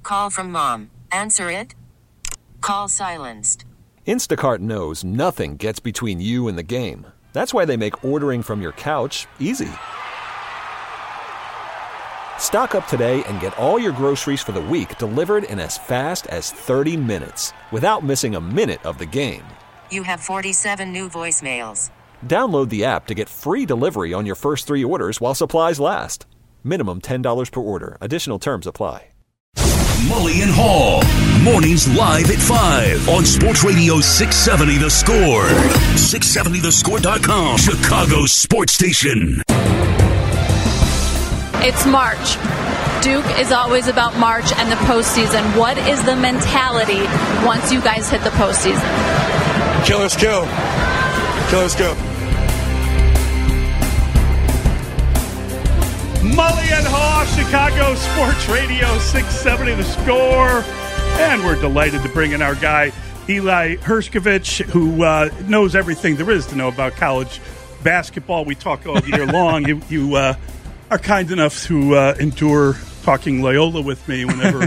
call from mom. Answer it. Call silenced. Instacart knows nothing gets between you and the game. That's why they make ordering from your couch easy. Stock up today and get all your groceries for the week delivered in as fast as 30 minutes without missing a minute of the game. You have 47 new voicemails. Download the app to get free delivery on your first 3 orders while supplies last. Minimum $10 per order. Additional terms apply. Mully and Haw. Mornings live at 5 on Sports Radio 670 The Score. 670thescore.com. Chicago's sports station. It's March. Duke is always about March and the postseason. What is the mentality once you guys hit the postseason? Killers go. Killers go. Mully and Haw, Chicago Sports Radio 670 The Score. And we're delighted to bring in our guy, Eli Hershkovich, who knows everything there is to know about college basketball. We talk all year long. You are kind enough to endure talking Loyola with me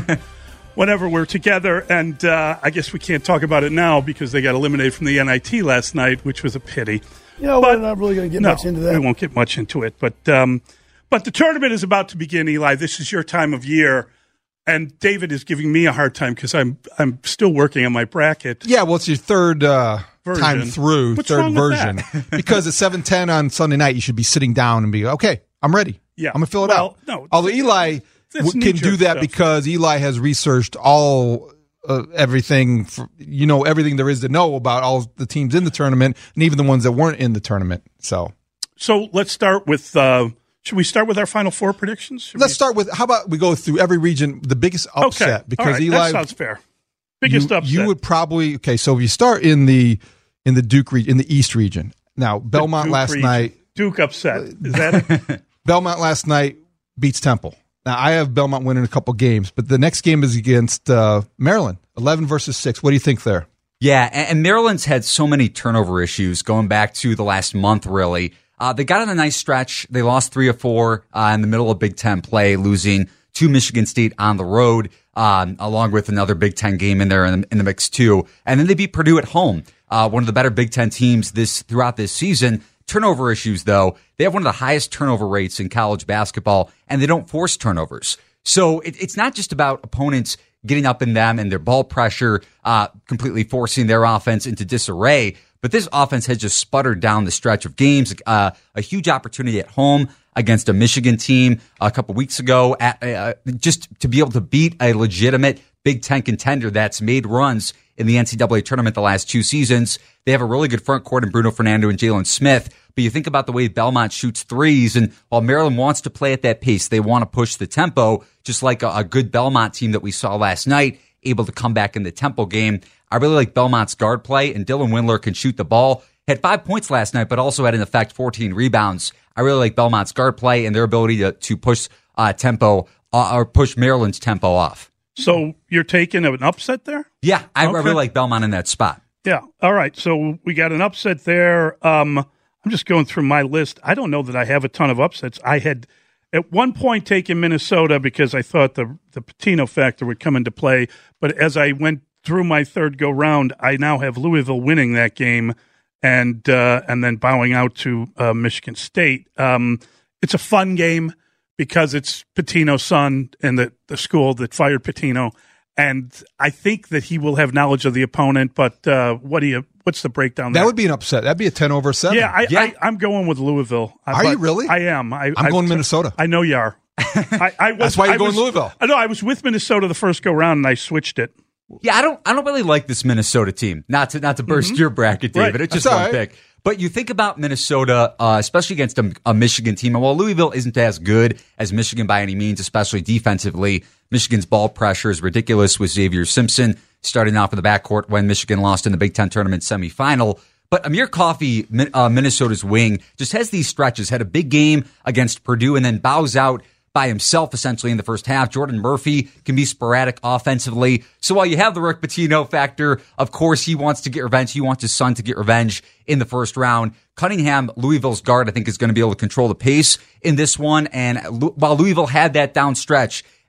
whenever we're together. And I guess we can't talk about it now because they got eliminated from the NIT last night, which was a pity. Yeah, we're not really going to get much into that. We won't get much into it. But the tournament is about to begin, Eli. This is your time of year. And David is giving me a hard time because I'm still working on my bracket. Yeah, well, it's your third time through, What's third wrong with version. that? Because at 7:10 on Sunday night, you should be sitting down and be, okay, I'm ready. Yeah. I'm going to fill it out. No, although Eli can do that because Eli has researched all everything, everything there is to know about all the teams in the tournament and even the ones that weren't in the tournament. So let's start with should we start with our Final Four predictions? Let's start with, how about we go through every region, the biggest upset? Okay. Because right. Eli, that sounds fair. Biggest upset. You would probably, so if you start in the Duke region, in the East region. Now, Belmont last night. Duke upset. Is that it? Belmont last night beats Temple. Now, I have Belmont winning a couple games, but the next game is against Maryland, 11 versus 6. What do you think there? Yeah, and Maryland's had so many turnover issues going back to the last month, really. They got on a nice stretch. They lost 3 of 4 in the middle of Big Ten play, losing to Michigan State on the road, along with another Big Ten game in there in the mix too. And then they beat Purdue at home, one of the better Big Ten teams throughout this season. Turnover issues, though. They have one of the highest turnover rates in college basketball, and they don't force turnovers. So it's not just about opponents getting up in them and their ball pressure, completely forcing their offense into disarray. But this offense has just sputtered down the stretch of games. A huge opportunity at home against a Michigan team a couple weeks ago, just to be able to beat a legitimate Big Ten contender that's made runs in the NCAA tournament the last 2 seasons. They have a really good front court in Bruno Fernando and Jalen Smith. But you think about the way Belmont shoots threes, and while Maryland wants to play at that pace, they want to push the tempo, just like a good Belmont team that we saw last night, able to come back in the Temple game. I really like Belmont's guard play, and Dylan Windler can shoot the ball. Had 5 points last night, but also had, in effect, 14 rebounds. I really like Belmont's guard play and their ability to push tempo or push Maryland's tempo off. So you're taking an upset there? Yeah, I really like Belmont in that spot. Yeah. All right. So we got an upset there. I'm just going through my list. I don't know that I have a ton of upsets. I had at one point taken Minnesota because I thought the Pitino factor would come into play. But as I went through my third go round, I now have Louisville winning that game and then bowing out to Michigan State. It's a fun game because it's Pitino's son and the school that fired Pitino. And I think that he will have knowledge of the opponent, but what's the breakdown there? That would be an upset. That'd be a 10-7. Yeah, I'm going with Louisville. Are you really? I am. I'm going Minnesota. I know you are. That's why you're going Louisville. No, I was with Minnesota the first go round, and I switched it. Yeah, I don't really like this Minnesota team. Not to burst your bracket, David. Right. It's just one pick. But you think about Minnesota, especially against a Michigan team, and while Louisville isn't as good as Michigan by any means, especially defensively, Michigan's ball pressure is ridiculous with Xavier Simpson starting off in the backcourt when Michigan lost in the Big Ten tournament semifinal. But Amir Coffey, Minnesota's wing, just has these stretches, had a big game against Purdue and then bows out by himself essentially in the first half. Jordan Murphy can be sporadic offensively. So while you have the Rick Pitino factor, of course he wants to get revenge. He wants his son to get revenge in the first round. Cunningham, Louisville's guard, I think is going to be able to control the pace in this one. And while Louisville had that down stretch,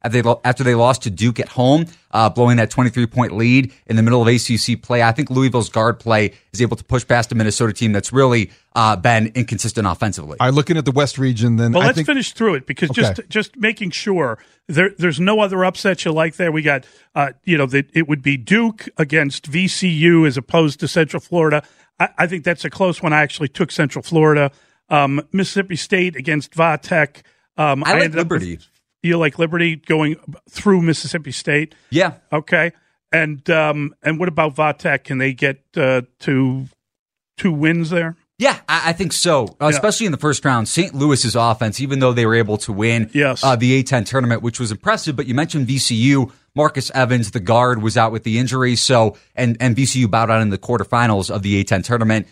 after they lost to Duke at home, blowing that 23-point lead in the middle of ACC play. I think Louisville's guard play is able to push past a Minnesota team that's really been inconsistent offensively. All right, looking at the West region, then let's finish through it because just making sure there's no other upsets you like there. We got it would be Duke against VCU as opposed to Central Florida. I think that's a close one. I actually took Central Florida. Mississippi State against Va-Tech. I like Liberty. You like Liberty going through Mississippi State? Yeah. Okay. And what about Va-Tech? Can they get to 2 wins there? Yeah, I think so, especially in the first round. St. Louis's offense, even though they were able to win the A-10 tournament, which was impressive, but you mentioned VCU. Marcus Evans, the guard, was out with the injury, and VCU bowed out in the quarterfinals of the A-10 tournament.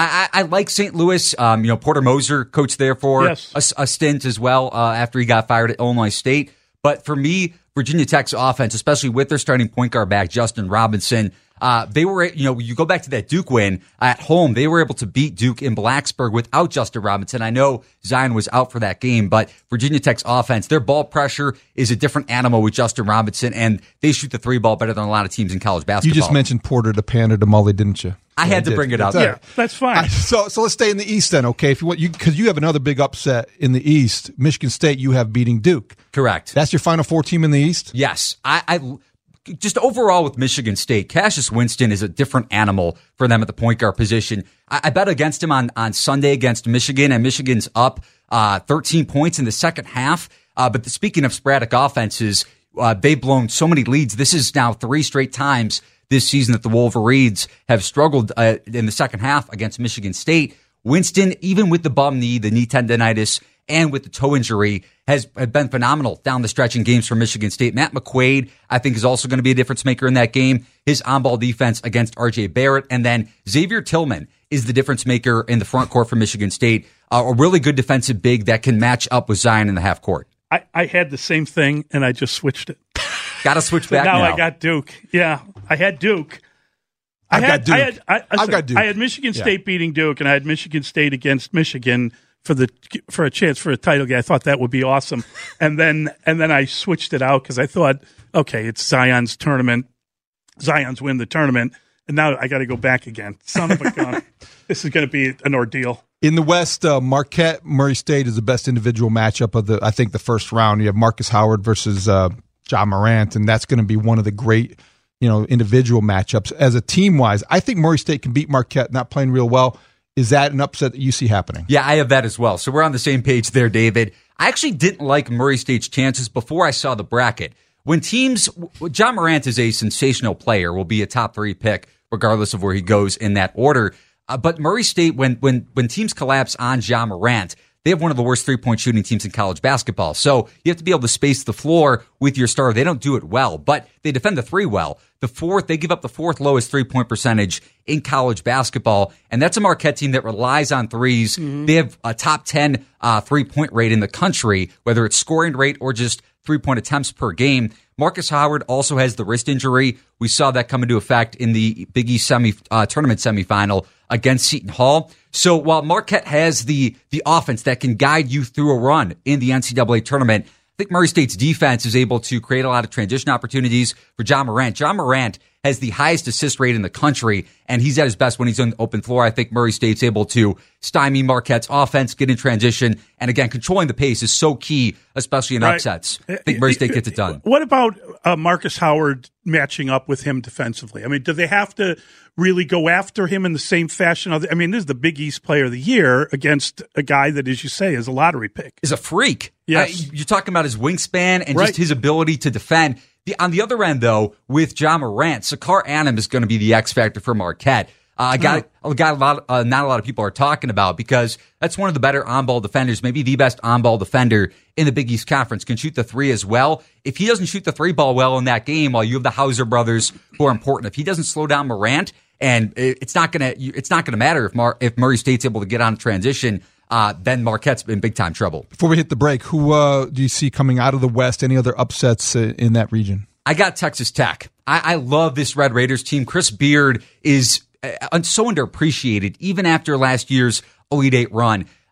I like St. Louis. Porter Moser coached there for a stint as well after he got fired at Illinois State. But for me, Virginia Tech's offense, especially with their starting point guard back, Justin Robinson, they were, you go back to that Duke win at home, they were able to beat Duke in Blacksburg without Justin Robinson. I know Zion was out for that game, but Virginia Tech's offense, their ball pressure is a different animal with Justin Robinson, and they shoot the 3 ball better than a lot of teams in college basketball. You just mentioned Porter to Panda to Mully, didn't you? I had to bring it up. Yeah, that's fine. So let's stay in the East then, okay? If you want, because you have another big upset in the East. Michigan State, you have beating Duke. Correct. That's your Final Four team in the East? Yes. I just overall with Michigan State, Cassius Winston is a different animal for them at the point guard position. I bet against him on Sunday against Michigan, and Michigan's up 13 points in the second half. But speaking of sporadic offenses, they've blown so many leads. This is now 3 straight times this season that the Wolverines have struggled in the second half against Michigan State. Winston, even with the bum knee, the knee tendonitis, and with the toe injury, has been phenomenal down the stretch in games for Michigan State. Matt McQuaid, I think, is also going to be a difference maker in that game. His on-ball defense against R.J. Barrett. And then Xavier Tillman is the difference maker in the front court for Michigan State. A really good defensive big that can match up with Zion in the half court. I had the same thing, and I just switched it. Got to switch back now. I got Duke. Yeah, I had Duke. I've got Duke. I had Michigan State beating Duke, and I had Michigan State against Michigan for a chance for a title game. I thought that would be awesome, and then I switched it out because I thought, okay, it's Zion's tournament. Zion's win the tournament, and now I got to go back again. Son of a gun! This is going to be an ordeal. In the West, Marquette Murray State is the best individual matchup of the first round. You have Marcus Howard versus Ja Morant, and that's going to be one of the great, individual matchups. As a team-wise, I think Murray State can beat Marquette, not playing real well. Is that an upset that you see happening? Yeah, I have that as well. So we're on the same page there, David. I actually didn't like Murray State's chances before I saw the bracket. When Ja Morant is a sensational player, will be a top 3 pick, regardless of where he goes in that order. But Murray State, when teams collapse on Ja Morant, they have one of the worst 3-point shooting teams in college basketball. So you have to be able to space the floor with your star. They don't do it well, but they defend the 3 well. They give up the 4th lowest 3-point percentage in college basketball, and that's a Marquette team that relies on threes. Mm-hmm. They have a top 10 3-point rate in the country, whether it's scoring rate or just 3-point attempts per game. Marcus Howard also has the wrist injury. We saw that come into effect in the Big East tournament semifinal against Seton Hall. So while Marquette has the offense that can guide you through a run in the NCAA tournament, I think Murray State's defense is able to create a lot of transition opportunities for Ja Morant. Ja Morant has the highest assist rate in the country, and he's at his best when he's on the open floor. I think Murray State's able to stymie Marquette's offense, get in transition, and again, controlling the pace is so key, especially in upsets. I think Murray State gets it done. What about Marcus Howard matching up with him defensively? I mean, do they have to really go after him in the same fashion? I mean, this is the Big East Player of the Year against a guy that, as you say, is a lottery pick. Is a freak. Yes. You're talking about his wingspan and just his ability to defend. On the other end, though, with Ja Morant, Sakar Adam is going to be the X factor for Marquette. Not a lot of people are talking about, because that's one of the better on-ball defenders, maybe the best on-ball defender in the Big East Conference, can shoot the 3 as well. If he doesn't shoot the 3 ball well in that game, while you have the Hauser brothers who are important, if he doesn't slow down Morant, and it's not gonna matter if Murray State's able to get on transition, then Marquette's in big time trouble. Before we hit the break, who do you see coming out of the West? Any other upsets in that region? I got Texas Tech. I love this Red Raiders team. Chris Beard is so underappreciated, even after last year's Elite Eight run.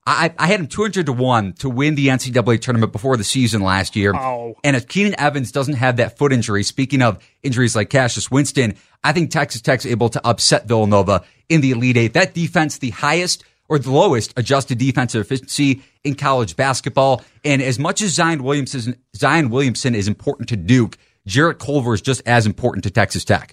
I had him 200-1 to win the NCAA tournament before the season last year. Oh. And if Keenan Evans doesn't have that foot injury, speaking of injuries like Cassius Winston, I think Texas Tech's able to upset Villanova in the Elite Eight. That defense, the highest or the lowest adjusted defensive efficiency in college basketball. And as much as Zion Williamson is important to Duke, Jarrett Culver is just as important to Texas Tech.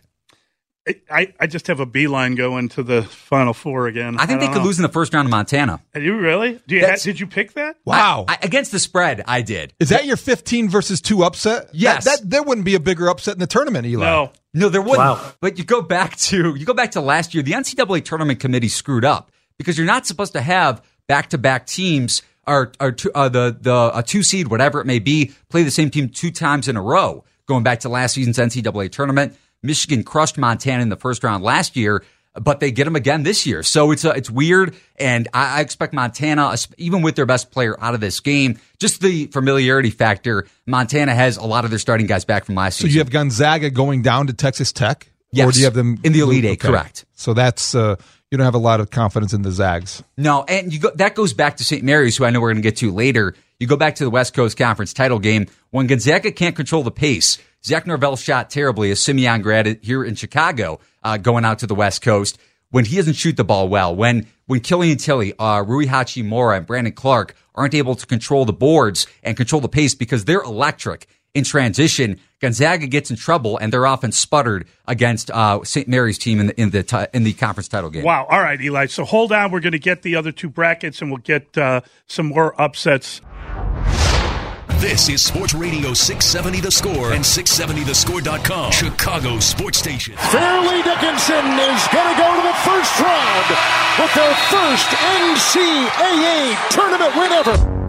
I just have a beeline going to the Final Four again. I think they could lose in the first round of Montana. Are you really? Did you pick that? Wow. Against the spread, I did. Is that your 15-2 upset? Yes. There wouldn't be a bigger upset in the tournament, Eli. No, there wouldn't. Wow. But you go back to last year. The NCAA tournament committee screwed up because you're not supposed to have back-to-back teams or a 2 seed, whatever it may be, play the same team 2 times in a row. Going back to last season's NCAA tournament, Michigan crushed Montana in the first round last year, but they get them again this year. So it's weird, and I expect Montana, even with their best player out of this game, just the familiarity factor, Montana has a lot of their starting guys back from last season. So you have Gonzaga going down to Texas Tech? Yes. Or do you have them in the Elite Eight? Okay. Correct. So that's you don't have a lot of confidence in the Zags. No, and that goes back to St. Mary's, who I know we're going to get to later. You go back to the West Coast Conference title game. When Gonzaga can't control the pace, Zach Norvell shot terribly, a Simeon grad here in Chicago, going out to the West Coast. When he doesn't shoot the ball well, when Killian Tilly, Rui Hachimura, and Brandon Clark aren't able to control the boards and control the pace because they're electric in transition, Gonzaga gets in trouble, and they're often sputtered against St. Mary's team in the conference title game. Wow. All right, Eli. So hold on. We're going to get the other 2 brackets, and we'll get some more upsets. This is Sports Radio 670 The Score and 670thescore.com, Chicago Sports Station. Fairleigh Dickinson is going to go to the first round with their first NCAA tournament win ever.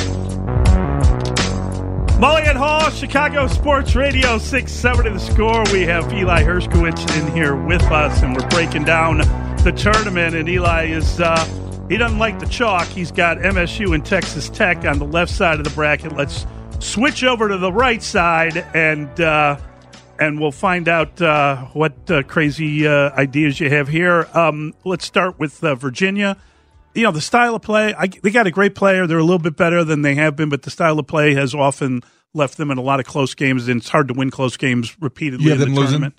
Mully and Hall, Chicago Sports Radio 670 The Score. We have Eli Hershkowitz in here with us, and we're breaking down the tournament. And Eli is he doesn't like the chalk. He's got MSU and Texas Tech on the left side of the bracket. Let's switch over to the right side, and we'll find out what crazy ideas you have here. Let's start with Virginia. You know, the style of play, they got a great player. They're a little bit better than they have been, but the style of play has often left them in a lot of close games, and it's hard to win close games repeatedly in the tournament.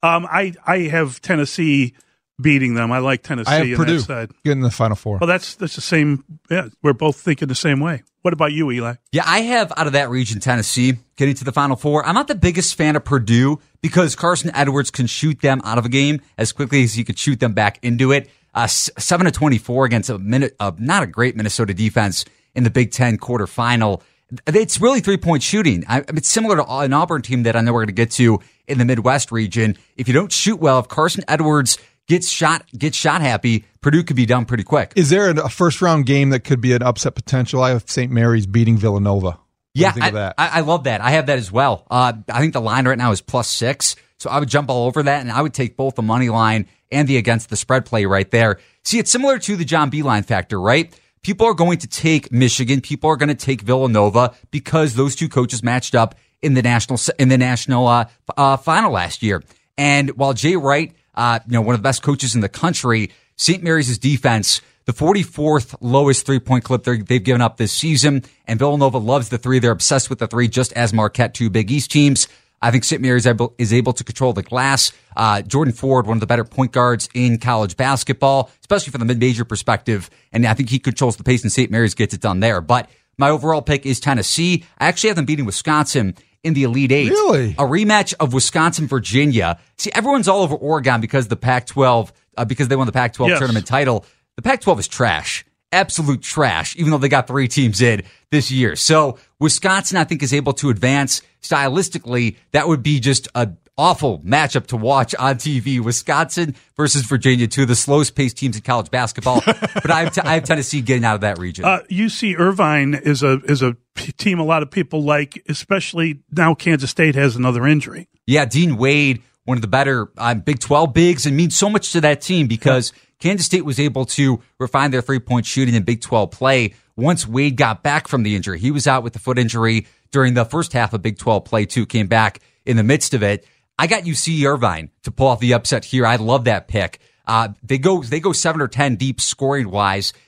I have Tennessee beating them. I like Tennessee. I have in Purdue that side. getting the Final Four. Well, that's the same. Yeah, we're both thinking the same way. What about you, Eli? Yeah, I have out of that region Tennessee getting to the Final Four. I'm not the biggest fan of Purdue because Carson Edwards can shoot them out of a game as quickly as he could shoot them back into it. 7-24 against not a great Minnesota defense in the Big Ten quarterfinal. It's really 3-point shooting. It's similar to an Auburn team that I know we're going to get to in the Midwest region. If you don't shoot well, if Carson Edwards gets shot happy, Purdue could be done pretty quick. Is there a first round game that could be an upset potential? I have St. Mary's beating Villanova. Yeah, I love that. I have that as well. I think the line right now is +6, so I would jump all over that, and I would take both the money line and the against the spread play right there. See, it's similar to the John Beilein factor, right? People are going to take Michigan. People are going to take Villanova because those 2 coaches matched up in the national final last year. And while Jay Wright, one of the best coaches in the country, St. Mary's defense, the 44th lowest 3-point clip they've given up this season, and Villanova loves the 3. They're obsessed with the 3, just as Marquette, 2 Big East teams. I think St. Mary's is able to control the glass. Jordan Ford, one of the better point guards in college basketball, especially from the mid-major perspective. And I think he controls the pace, and St. Mary's gets it done there. But my overall pick is Tennessee. I actually have them beating Wisconsin in the Elite Eight. Really? A rematch of Wisconsin-Virginia. See, everyone's all over Oregon because the Pac-12, because they won the Pac-12 tournament title. The Pac-12 is trash. Absolute trash, even though they got 3 teams in this year. So Wisconsin, I think, is able to advance. Stylistically, that would be just an awful matchup to watch on TV. Wisconsin versus Virginia, 2 of the slowest paced teams in college basketball. But I have Tennessee getting out of that region. UC Irvine is a team a lot of people like, especially now Kansas State has another injury. Yeah, Dean Wade, one of the better Big 12 bigs, and means so much to that team because Kansas State was able to refine their 3-point shooting in Big 12 play once Wade got back from the injury. He was out with the foot injury during the first half of Big 12 play, too, came back in the midst of it. I got UC Irvine to pull off the upset here. I love that pick. They go 7 or 10 deep scoring-wise,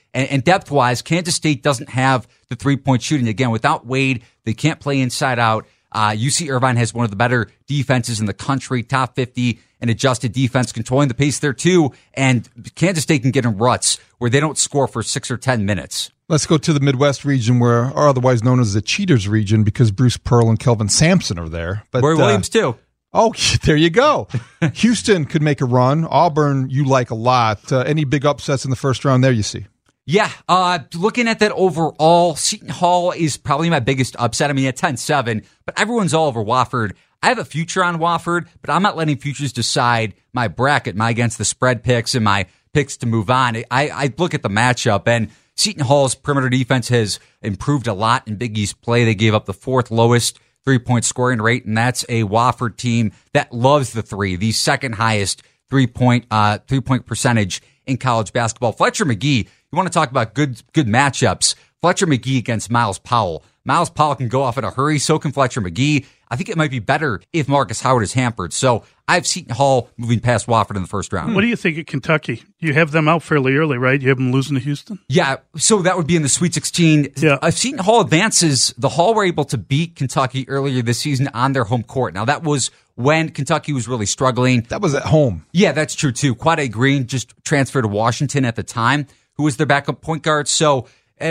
And depth-wise, Kansas State doesn't have the three-point shooting. Again, without Wade, they can't play inside out. UC Irvine has one of the better defenses in the country, top 50 in adjusted defense, controlling the pace there too. And Kansas State can get in ruts where they don't score for 6 or 10 minutes. Let's go to the Midwest region, or otherwise known as the Cheaters region, because Bruce Pearl and Kelvin Sampson are there. But Roy Williams too. Oh, there you go. Houston could make a run. Auburn, you like a lot. Any big upsets in the first round there you see? Yeah, looking at that overall, Seton Hall is probably my biggest upset. I mean, at 10-7, but everyone's all over Wofford. I have a future on Wofford, but I'm not letting futures decide my bracket, my against the spread picks and my picks to move on. I look at the matchup, and Seton Hall's perimeter defense has improved a lot in Big East play. They gave up the 4th lowest three-point scoring rate, and that's a Wofford team that loves the three, the second highest three-point percentage in college basketball. Fletcher Magee, you want to talk about good matchups. Fletcher Magee against Miles Powell. Miles Powell can go off in a hurry, so can Fletcher Magee. I think it might be better if Marcus Howard is hampered. So I have Seton Hall moving past Wofford in the first round. What do you think of Kentucky? You have them out fairly early, right? You have them losing to Houston? Yeah, so that would be in the Sweet 16. Yeah. If Seton Hall advances, the Hall were able to beat Kentucky earlier this season on their home court. Now, that was when Kentucky was really struggling. That was at home. Yeah, that's true, too. Quade Green just transferred to Washington at the time, who was their backup point guard. So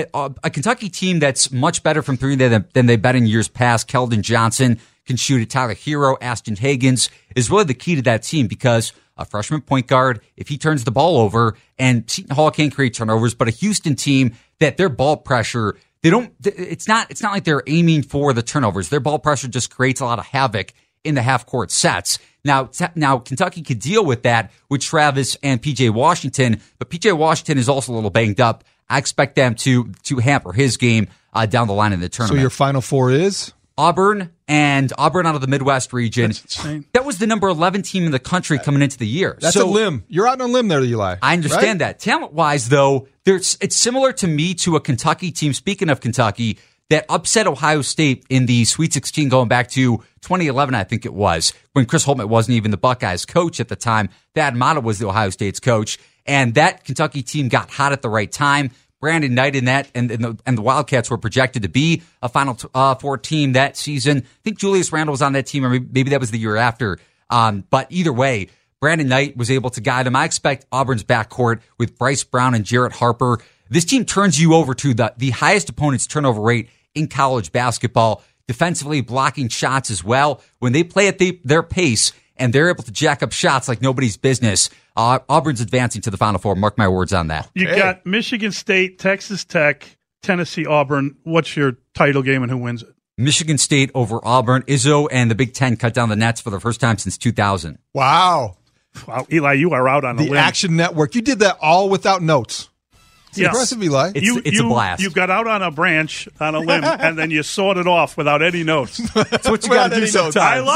a Kentucky team that's much better from three than they've been in years past. Keldon Johnson can shoot it. Tyler Hero, Ashton Higgins is really the key to that team, because a freshman point guard, if he turns the ball over, and Seton Hall can't create turnovers, but a Houston team that their ball pressure, it's not like they're aiming for the turnovers. Their ball pressure just creates a lot of havoc in the half court sets. Now Kentucky could deal with that with Travis and PJ Washington, but PJ Washington is also a little banged up. I expect them to hamper his game down the line in the tournament. So your Final Four is? Auburn out of the Midwest region. That's insane. That was the number 11 team in the country coming into the year. That's a limb. You're out on a limb there, Eli. I understand that. Talent-wise, though, it's similar to me to a Kentucky team, speaking of Kentucky, that upset Ohio State in the Sweet 16 going back to 2011, I think it was, when Chris Holtman wasn't even the Buckeyes coach at the time. Thad Matta was the Ohio State's coach, and that Kentucky team got hot at the right time. Brandon Knight in that, and the Wildcats were projected to be a Final Four team that season. I think Julius Randle was on that team, or maybe that was the year after. But either way, Brandon Knight was able to guide them. I expect Auburn's backcourt with Bryce Brown and Jarrett Harper. This team turns you over to the highest opponent's turnover rate in college basketball, defensively blocking shots as well. When they play at their pace and they're able to jack up shots like nobody's business, Auburn's advancing to the Final Four. Mark my words on that. You got Michigan State, Texas Tech, Tennessee, Auburn. What's your title game and who wins it? Michigan State over Auburn. Izzo and the Big Ten cut down the nets for the first time since 2000. Wow, Eli, you are out on a limb. The Action Network. You did that all without notes. It's impressive, Eli. It's a blast. You got out on a branch, on a limb, and then you sawed it off without any notes. That's what you got to do sometimes.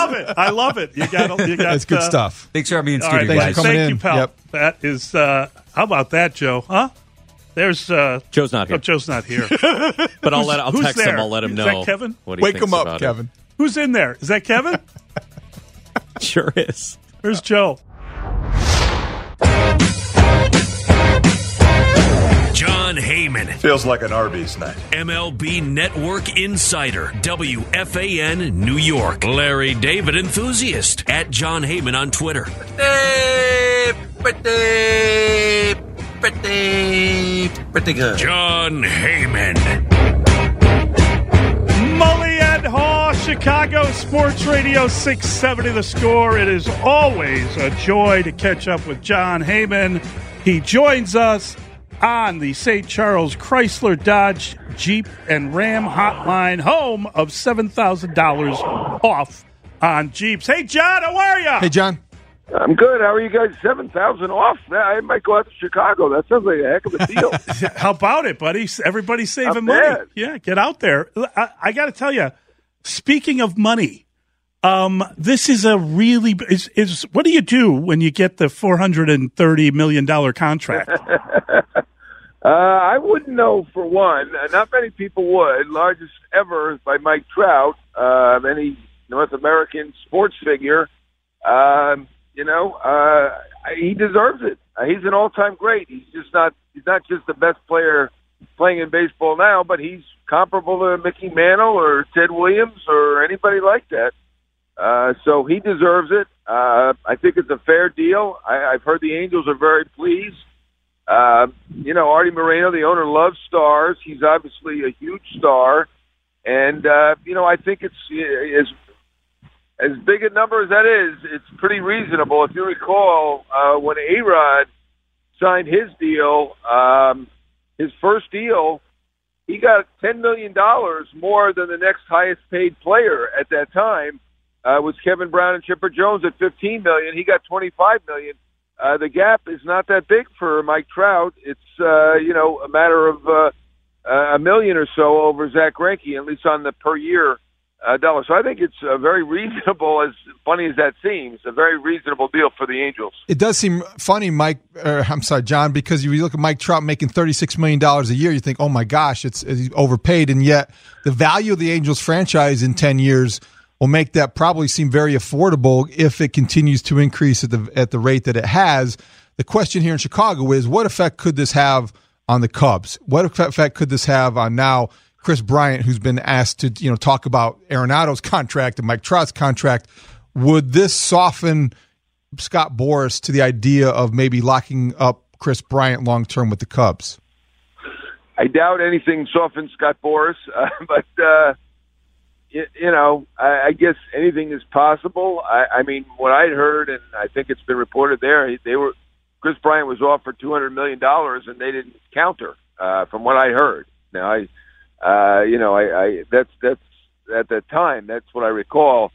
I love it. You got. That's good stuff. Thanks for having me in studio, guys. Thanks for coming Thank in. you, pal. Yep. That is. How about that, Joe? Huh? There's Joe's not here. Joe's not here. But I'll text him. I'll let him know. Is that Kevin? What he Wake thinks him up, about Kevin. Who's in there? Is that Kevin? Sure is. Where's Joe? John Heyman. Feels like an Arby's night. MLB Network Insider. WFAN New York. Larry David Enthusiast. At John Heyman on Twitter. Pretty good. John Heyman. Mully and Haw, Chicago Sports Radio 670 The Score. It is always a joy to catch up with John Heyman. He joins us on the St. Charles Chrysler Dodge Jeep and Ram hotline, home of $7,000 off on Jeeps. Hey, John, how are you? Hey, John. I'm good. How are you guys? 7,000 off? I might go out to Chicago. That sounds like a heck of a deal. How about it, buddy? Everybody's saving money. Yeah, get out there. I got to tell you, speaking of money, this is a really what do you do when you get the $430 million contract? I wouldn't know, for one. Not many people would. Largest ever by Mike Trout, any North American sports figure. he deserves it. He's an all-time great. He's not just the best player playing in baseball now, but he's comparable to Mickey Mantle or Ted Williams or anybody like that. So he deserves it. I think it's a fair deal. I've heard the Angels are very pleased. Artie Moreno, the owner, loves stars. He's obviously a huge star. And, I think it's as big a number as that is, it's pretty reasonable. If you recall, when A-Rod signed his deal, his first deal, he got $10 million more than the next highest paid player at that time, was Kevin Brown and Chipper Jones at $15 million. He got $25 million. The gap is not that big for Mike Trout. It's, a matter of $1 million or so over Zach Greinke, at least on the per year dollar. So I think it's very reasonable, as funny as that seems, a very reasonable deal for the Angels. It does seem funny, John, because if you look at Mike Trout making $36 million a year, you think, oh my gosh, it's overpaid. And yet the value of the Angels franchise in 10 years will make that probably seem very affordable if it continues to increase at the rate that it has. The question here in Chicago is, what effect could this have on the Cubs? What effect could this have on now Chris Bryant, who's been asked to talk about Arenado's contract and Mike Trout's contract? Would this soften Scott Boras to the idea of maybe locking up Chris Bryant long term with the Cubs? I doubt anything softens Scott Boras, but I guess anything is possible. I mean, what I'd heard, and I think it's been reported there, Chris Bryant was offered $200 million, and they didn't counter. From what I heard. Now, that's at that time. That's what I recall.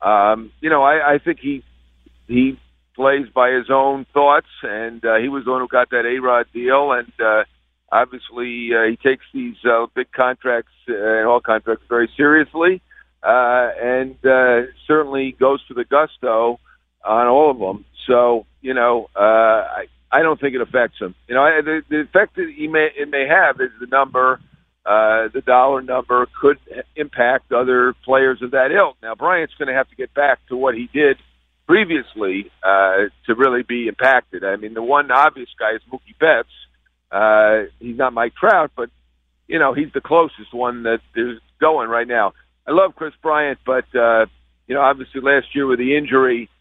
I think he plays by his own thoughts, and he was the one who got that A-Rod deal, and obviously he takes these big contracts and all contracts very seriously, and certainly goes for the gusto on all of them. So I don't think it affects him. The effect that it may have is the number. The dollar number could impact other players of that ilk. Now, Bryant's going to have to get back to what he did previously to really be impacted. I mean, the one obvious guy is Mookie Betts. He's not Mike Trout, but, he's the closest one that is going right now. I love Chris Bryant, but, obviously last year with the injury,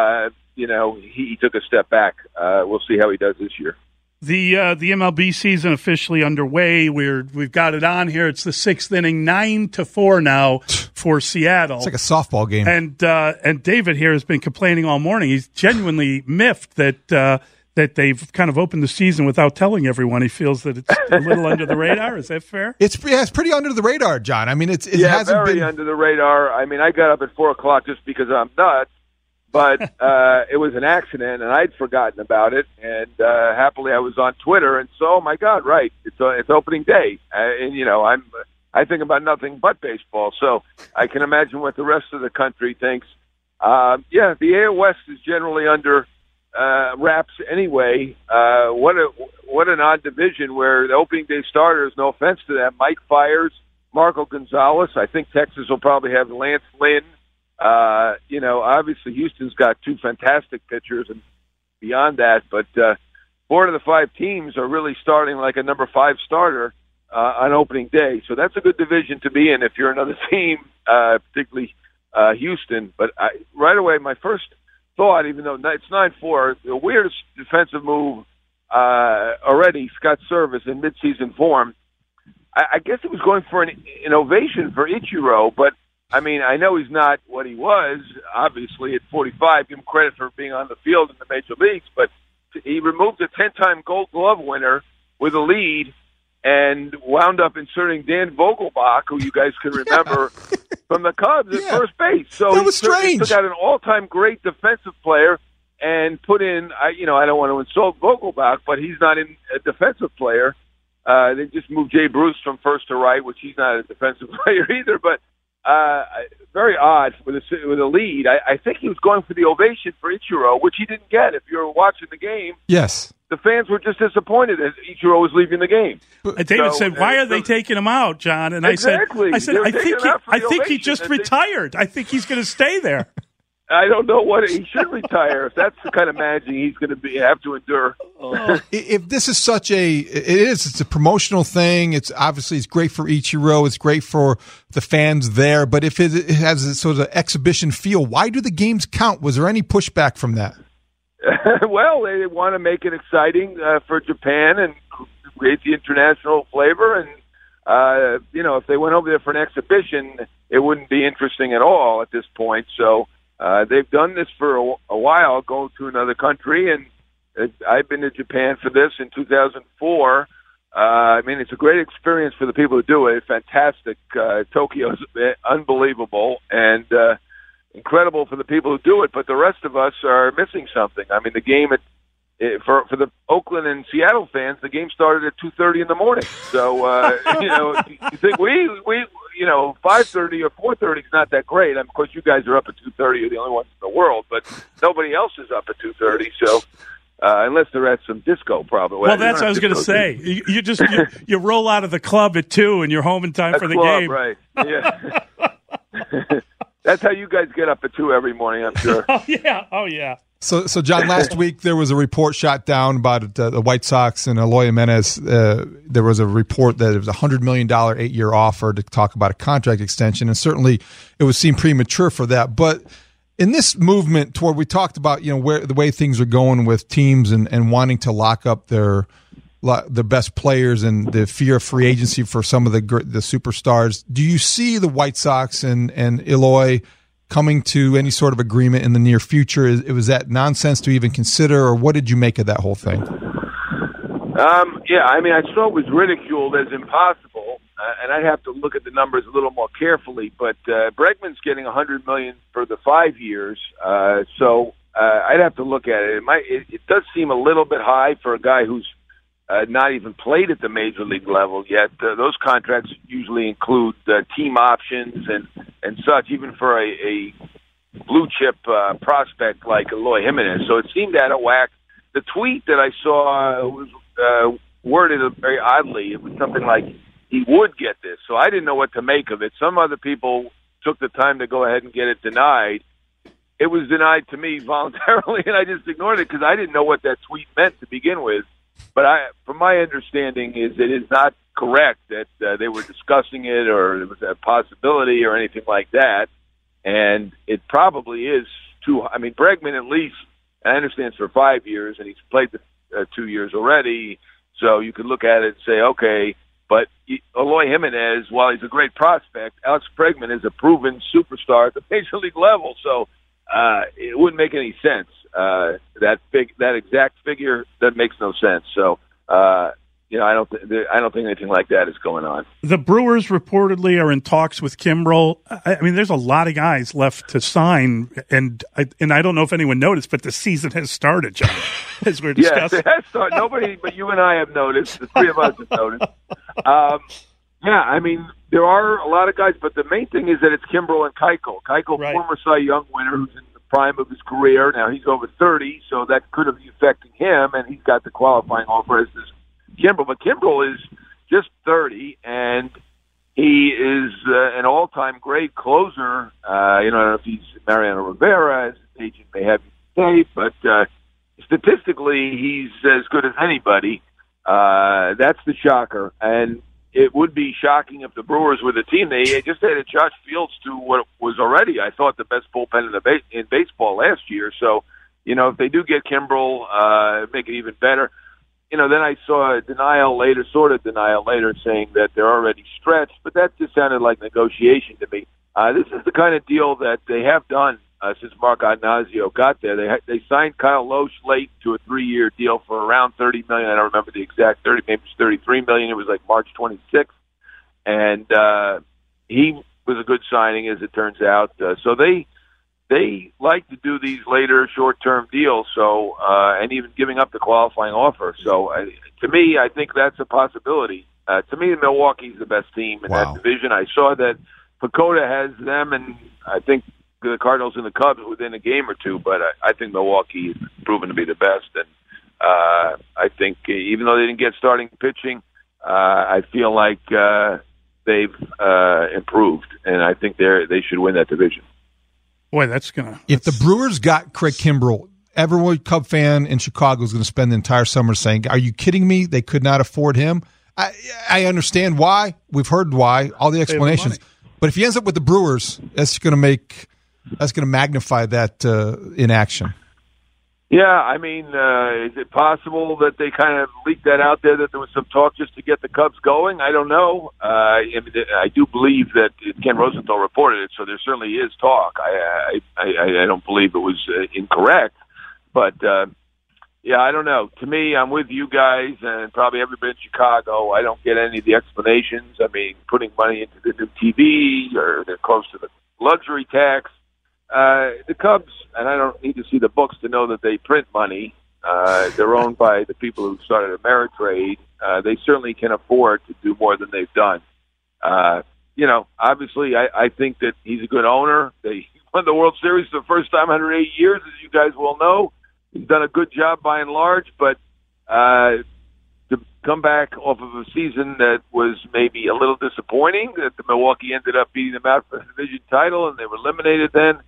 he took a step back. We'll see how he does this year. The MLB season officially underway. We've got it on here. It's the sixth inning, 9-4 now for Seattle. It's like a softball game. And David here has been complaining all morning. He's genuinely miffed that they've kind of opened the season without telling everyone. He feels that it's a little under the radar. Is that fair? It's pretty under the radar, John. I mean, it hasn't very been under the radar. I mean, I got up at 4:00 just because I'm nuts. But it was an accident, and I'd forgotten about it. And happily, I was on Twitter, and so, oh my God, right? It's opening day, and I think about nothing but baseball, so I can imagine what the rest of the country thinks. The AL West is generally under wraps anyway. What an odd division where the opening day starters. No offense to them, Mike Fiers, Marco Gonzalez. I think Texas will probably have Lance Lynn. Obviously Houston's got two fantastic pitchers and beyond that, but 4 of the 5 teams are really starting like a number 5 starter on opening day. So that's a good division to be in if you're another team, particularly Houston. But right away, my first thought, even though it's 9-4, the weirdest defensive move already, Scott Service in midseason form. I guess it was going for an ovation for Ichiro, but I mean, I know he's not what he was, obviously, at 45. Give him credit for being on the field in the major leagues, but he removed a 10-time Gold Glove winner with a lead and wound up inserting Dan Vogelbach, who you guys can remember from the Cubs at first base. So that was strange. He took out an all-time great defensive player and put in, I don't want to insult Vogelbach, but he's not a defensive player. They just moved Jay Bruce from first to right, which he's not a defensive player either, but very odd with a lead. I think he was going for the ovation for Ichiro, which he didn't get. If you were watching the game, yes, the fans were just disappointed as Ichiro was leaving the game. David said, "Why are they taking him out, John?" And exactly. I said, I think he just retired. I think he's going to stay there. I don't know what he should retire if that's the kind of managing he's going to have to endure. If this is it's a promotional thing. It's obviously it's great for Ichiro. It's great for the fans there. But if it has a sort of exhibition feel, why do the games count? Was there any pushback from that? Well, they want to make it exciting for Japan and create the international flavor. And if they went over there for an exhibition, it wouldn't be interesting at all at this point. So. They've done this for a while, going to another country, and I've been to Japan for this in 2004. It's a great experience for the people who do it. It's fantastic. Tokyo's unbelievable and incredible for the people who do it, but the rest of us are missing something. I mean, the game for the Oakland and Seattle fans, the game started at 2:30 in the morning. So you think we 5:30 or 4:30 is not that great. Of course, you guys are up at 2:30. You're the only ones in the world, but nobody else is up at 2:30. So unless they're at some disco, probably. Well, that's what I was going to say. You just you roll out of the club at 2 and you're home in time for the game. Right? Yeah. That's how you guys get up at 2 every morning, I'm sure. Oh yeah. So John, last week there was a report shot down about the White Sox and Eloy Jimenez. There was a report that it was a $100 million 8-year offer to talk about a contract extension, and certainly it would seem premature for that. But in this movement toward, we talked about where the way things are going with teams and wanting to lock up their best players and the fear of free agency for some of the superstars. Do you see the White Sox and Eloy coming to any sort of agreement in the near future? Was that nonsense to even consider, or what did you make of that whole thing? I saw it was ridiculed as impossible, and I'd have to look at the numbers a little more carefully. But Bregman's getting $100 million for the 5 years, so I'd have to look at it. It does seem a little bit high for a guy who's not even played at the major league level yet. Those contracts usually include team options and such, even for a blue chip prospect like Eloy Jimenez. So it seemed out of whack. The tweet that I saw was worded very oddly. It was something like he would get this. So I didn't know what to make of it. Some other people took the time to go ahead and get it denied. It was denied to me voluntarily, and I just ignored it because I didn't know what that tweet meant to begin with. But from my understanding, it is not correct that they were discussing it or there was a possibility or anything like that. And it probably is too. I mean, Bregman at least, I understand it's for 5 years, and he's played the 2 years already. So you could look at it and say, okay, but Eloy Jimenez, while he's a great prospect, Alex Bregman is a proven superstar at the major league level. So it wouldn't make any sense. That exact figure, that makes no sense. So, I don't think anything like that is going on. The Brewers reportedly are in talks with Kimbrel. I mean, there's a lot of guys left to sign, and I don't know if anyone noticed, but the season has started, John, as we're discussing. Yes, it has started. Nobody but you and I have noticed. The three of us have noticed. There are a lot of guys, but the main thing is that it's Kimbrel and Keuchel. Keuchel, right. Former Cy Young winner, who's in the prime of his career. Now he's over 30, so that could be affecting him, and he's got the qualifying offer as this Kimbrel. But Kimbrel is just 30, and he is an all-time great closer. I don't know if he's Mariano Rivera, as his agent may have you say, but statistically, he's as good as anybody. That's the shocker, and it would be shocking if the Brewers were the team. They just added Josh Fields to what was already, I thought, the best bullpen in baseball last year. So, if they do get Kimbrel, make it even better. Then I saw a denial later, saying that they're already stretched, but that just sounded like negotiation to me. This is the kind of deal that they have done since Mark Atanasio got there. They signed Kyle Loesch late to a 3-year deal for around $30 million. I don't remember the exact 30, maybe it was $33 million. It was like March 26th, and he was a good signing, as it turns out. So they like to do these later short-term deals. So and even giving up the qualifying offer. So to me, I think that's a possibility. To me, Milwaukee's the best team in that division. I saw that Pacoda has them, and I think the Cardinals and the Cubs within a game or two, but I think Milwaukee is proven to be the best. And I think even though they didn't get starting pitching, I feel like they've improved, and I think they should win that division. Boy, that's gonna. If the Brewers got Craig Kimbrell, every Cub fan in Chicago is going to spend the entire summer saying, "Are you kidding me? They could not afford him." I understand why. We've heard why. All the explanations. But if he ends up with the Brewers, that's going to magnify that in action. Yeah, I mean, is it possible that they kind of leaked that out there, that there was some talk just to get the Cubs going? I don't know. I do believe that Ken Rosenthal reported it, so there certainly is talk. I don't believe it was incorrect. But, yeah, I don't know. To me, I'm with you guys and probably everybody in Chicago. I don't get any of the explanations. I mean, putting money into the new TV, or they're close to the luxury tax. The Cubs, and I don't need to see the books to know that they print money. They're owned by the people who started Ameritrade. They certainly can afford to do more than they've done. Obviously, I think that he's a good owner. They won the World Series for the first time in 108 years, as you guys well know. He's done a good job by and large, but to come back off of a season that was maybe a little disappointing, that the Milwaukee ended up beating them out for the division title and they were eliminated then,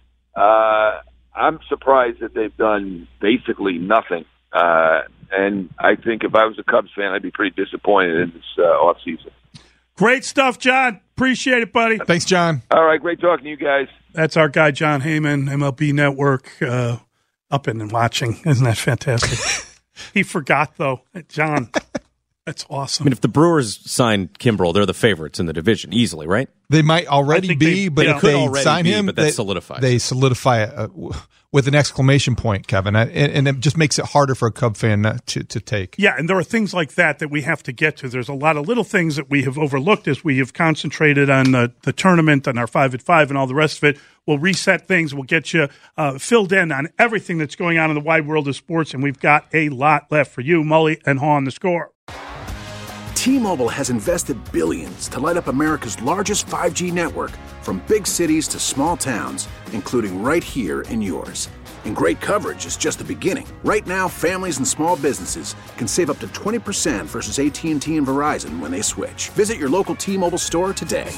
I'm surprised that they've done basically nothing. And I think if I was a Cubs fan, I'd be pretty disappointed in this offseason. Great stuff, John. Appreciate it, buddy. Thanks, John. All right, great talking to you guys. That's our guy, John Heyman, MLB Network, up and watching. Isn't that fantastic? He forgot, though. John, that's awesome. I mean, if the Brewers sign Kimbrell, they're the favorites in the division easily, right? They might already be, but if they sign him, but that solidifies. They solidify with an exclamation point, Kevin, and it just makes it harder for a Cub fan to take. Yeah, and there are things like that we have to get to. There's a lot of little things that we have overlooked as we have concentrated on the tournament and our 5-at-5 and all the rest of it. We'll reset things. We'll get you filled in on everything that's going on in the wide world of sports, and we've got a lot left for you. Mully and Haw on The Score. T-Mobile has invested billions to light up America's largest 5G network, from big cities to small towns, including right here in yours. And great coverage is just the beginning. Right now, families and small businesses can save up to 20% versus AT&T and Verizon when they switch. Visit your local T-Mobile store today.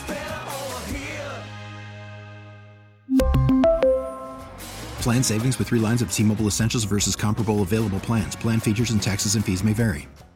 Plan savings with 3 lines of T-Mobile Essentials versus comparable available plans. Plan features and taxes and fees may vary.